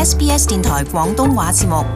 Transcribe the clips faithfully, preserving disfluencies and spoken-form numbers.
S B S 電台廣東話節目。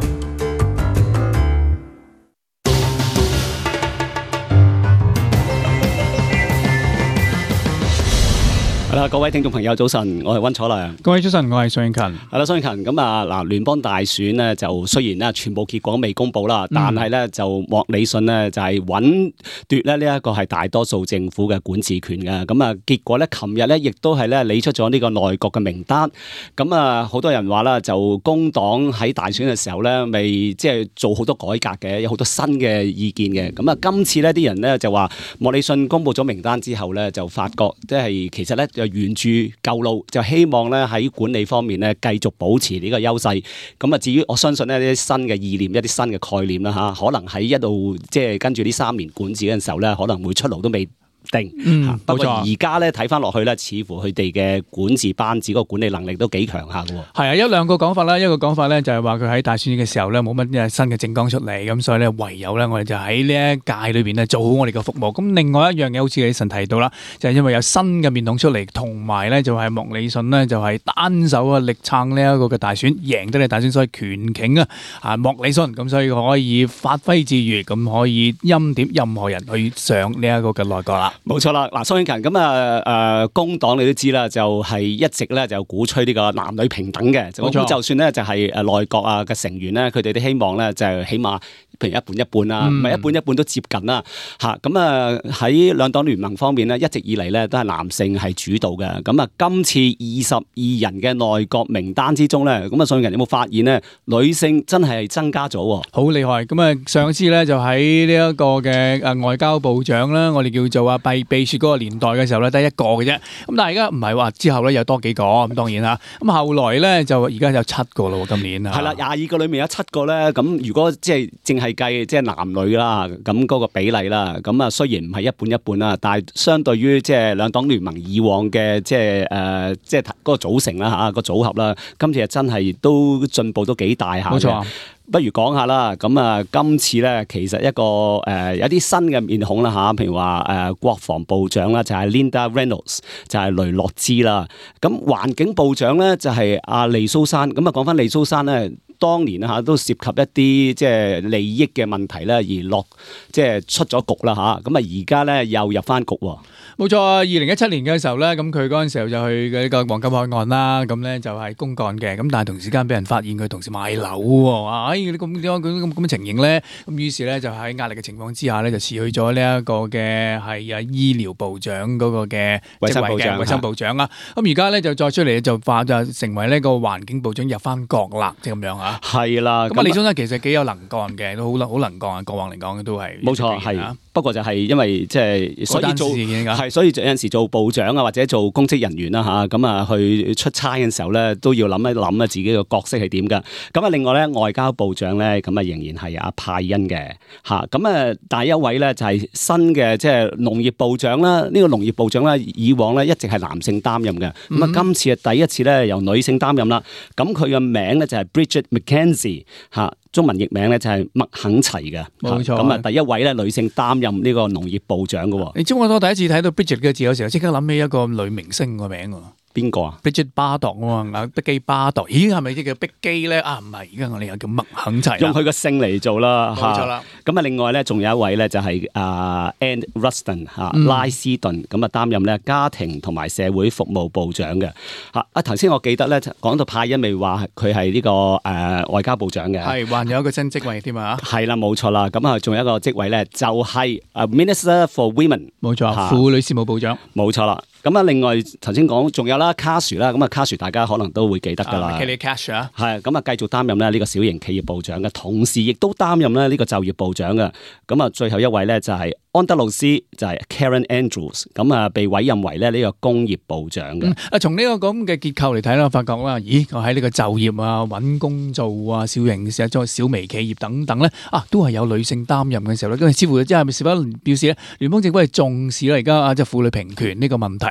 係啦，各位聽眾朋友早晨，我係溫楚良。 各位早晨，我係宋慶勤。 係啦，宋慶勤咁啊嗱，聯邦大選咧就雖然咧全部結果未公佈啦，但係咧就莫里遜咧就係穩奪咧呢一個係大多數政府嘅管治權嘅。咁啊結果咧，琴日咧亦都係咧理出咗呢個內閣嘅名單。咁啊好多人話啦，就工黨喺大選嘅時候咧，未即係做好多改革嘅，有好多新嘅意見嘅。咁啊今次咧啲人咧就話莫里遜公佈咗名單之後咧，就發覺即係其實咧就沿住舊路，就希望咧喺管理方面咧繼續保持呢個優勢。咁啊，至於我相信呢啲新嘅意念、一啲新嘅概念啦嚇，可能喺一度即係跟住呢三年管治嘅時候咧，可能會出爐都未定。 嗯， 不過而家咧睇翻落去咧，似乎佢哋嘅管治班子嗰個管理能力都幾強下嘅喎。 係啊，一兩個講法啦，一個講法咧就係話佢喺大選嘅時候咧冇乜新嘅政綱出嚟，咁所以咧唯有咧我哋就喺呢一屆裏邊咧做好我哋嘅服務。咁另外一樣嘢好似李晨提到啦，就係因為有新嘅面孔出嚟，同埋咧就係莫里遜呢，就係單手啊力撐呢一個嘅大選，贏得你大選，所以權傾啊啊莫里遜，咁所以可以發揮自如，咁可以欽點任何人去上呢一個嘅內閣啦。 冇錯啦，嗱，宋慶勤咁啊，誒工黨你都知啦，就係、是、一直咧就鼓吹呢個男女平等嘅，咁就算咧就係誒內閣啊嘅成員咧，佢哋都希望咧就係起碼譬如一半一半啦，唔係、嗯、一半一半都接近啦，嚇咁啊喺兩黨聯盟方面咧，一直以嚟咧都係男性係主導嘅，咁啊今次二十二人嘅內閣名單之中咧，咁啊宋慶勤有冇發現咧女性真係增加咗喎？好厲害！咁啊上次咧就喺呢一個嘅誒外交部長啦，我哋叫做啊秘秘書嗰個年代嘅時候咧，得一個嘅啫。咁但係而家唔係話之後咧有多幾個，咁當然啦。咁後來咧就而家有七個咯，今年啊。 係啦，廿二個裡面有七個咧。咁如果即係淨係計即係男女啦，咁嗰個比例啦，咁啊雖然唔係一半一半啦，但係相對於即係兩黨聯盟以往嘅即係誒即係嗰個組成啦嚇個組合啦，今次係真係都進步都幾大下嘅。冇錯。不如講下啦，咁啊，今次咧其實一個誒、呃、有啲新嘅面孔啦嚇，譬如話誒、呃、國防部長啦，就係、是、Linda Reynolds，就係雷諾茲啦。咁環境部長咧就係、是、阿利蘇珊。咁啊講翻利蘇珊咧，當年啊嚇都涉及一啲即係利益嘅問題咧，而落即係出咗局啦嚇。咁啊而家咧又入翻局喎。 冇錯，二零一七年嘅時候咧，咁佢嗰陣時候就去嘅呢個黃金海岸啦，咁咧就係公幹嘅，咁但係同時間俾人發現佢同時買樓喎，啊，哎，咁點解咁咁咁嘅情形咧？咁於是咧就喺壓力嘅情況之下咧，就辭去咗呢一個嘅係啊醫療部長嗰個嘅職位嘅衞生部長啦。咁而家咧就再出嚟就化就成為呢個環境部長入翻國啦，即係咁樣嚇。 係啦， 咁啊李先生其實幾有能幹嘅，都好能好能幹啊，過往嚟講都係。 冇錯，係。不過就係因為即係所以做係，所以有陣時做部長啊，或者做公職人員啦嚇，咁啊去出差嘅時候咧，都要諗一諗啊自己嘅角色係點㗎。咁啊另外咧外交部長咧，咁啊仍然係阿派恩嘅嚇。咁啊第一位咧就係新嘅即係農業部長啦。呢、這個農業部長咧以往咧一直係男性擔任嘅，咁啊、嗯、今次係第一次咧由女性擔任啦。咁佢嘅名咧就係 Bridget McKenzie 嚇。中文譯名咧就係麥肯齊嘅，冇錯。咁啊，第一位咧女性擔任呢個農業部長嘅。 你知我我第一次睇到 Bridget 嘅字，有時候即刻諗起一個女明星個名喎。 邊個啊 ？Bridget Bardot 啊嘛，碧基巴度。咦，係咪即叫碧基咧？啊，唔係，而家我哋又叫麥肯齊。 用佢個姓嚟做啦， 冇錯啦。 咁啊，另外咧仲有一位咧就係啊 Anne Ruston 嚇拉斯頓，咁啊擔任咧家庭同埋社會服務部長嘅嚇。啊頭先我記得咧講到派恩未話佢係呢個誒外交部長嘅， 係還有一個新職位添啊。 係啦，冇錯啦。咁啊仲有一個職位咧就係啊 Minister for Women， 冇錯，婦女事務部長， 冇錯啦。咁啊，另外頭先講仲有啦，卡殊啦，咁啊卡殊大家可能都會記得㗎啦。 Kelly Cash 啊， 係咁啊，繼續擔任咧呢個小型企業部長嘅，同時亦都擔任咧呢個就業部長嘅。咁啊，最後一位咧就係安德魯斯，就係 Karen Andrews，咁啊被委任為咧呢個工業部長嘅。 啊，從呢個咁嘅結構嚟睇啦，我發覺啦，咦，我喺呢個就業啊、揾工做啊、小型寫作小微企業等等咧，啊，都係有女性擔任嘅時候咧，咁似乎即係咪是否表示咧聯邦政府係重視啦而家啊即係婦女平權呢個問題？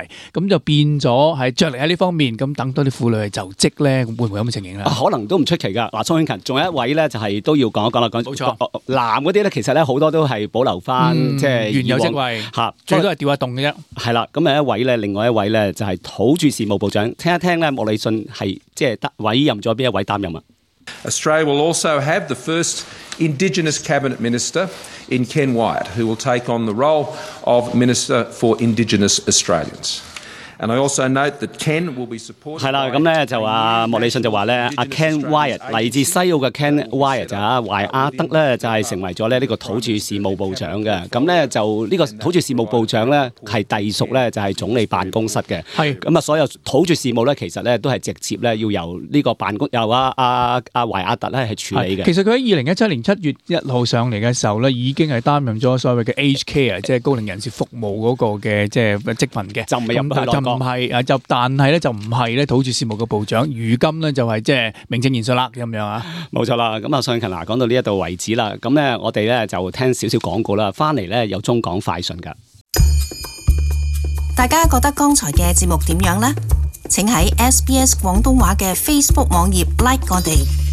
咁就變咗係着力喺呢方面，咁等多啲婦女去就職咧，會唔會有咁嘅情形咧？ 可能都唔出奇㗎。嗱，宋慶勤仲有一位咧，就係都要講一講啦。講冇錯， 男嗰啲咧，其實咧好多都係保留翻即係原有職位嚇， 最多係調下動嘅啫。 係啦，咁有一位咧，另外一位咧就係土著事務部長，聽一聽咧，莫里遜係即係得委任咗邊一位擔任啊？ Australia will also have the first Indigenous Cabinet Minister in Ken Wyatt, who will take on the role of Minister for Indigenous Australians. And I also note that Ken will be supported. 係啦，咁咧就話莫里遜就話咧，阿 Ken Wyatt 嚟自西澳嘅 Ken Wyatt 就啊懷亞德咧就係成為咗咧呢個土著事務部長嘅。咁咧就呢個土著事務部長咧係隸屬咧就係總理辦公室嘅。係咁啊，所有土著事務咧其實咧都係直接咧要由呢個辦公由阿阿阿懷亞特咧係處理嘅。 其實佢喺二零一七年七月一號上嚟嘅時候咧，已經係擔任咗所謂嘅 Aged Care， 即係高齡人士服務嗰個嘅即係職份嘅。就唔係入去唔係啊，就但係咧就唔係咧土著事務嘅部長，如今咧就係即係名正言順啦咁樣啊。 冇錯啦，咁啊宋慶勤嗱講到呢一度為止啦，咁咧我哋咧就聽少少廣告啦，翻嚟咧有中港快訊㗎。 大家覺得剛才嘅節目點樣呢？請喺 S B S 廣東話嘅 Facebook 網頁 like 我哋。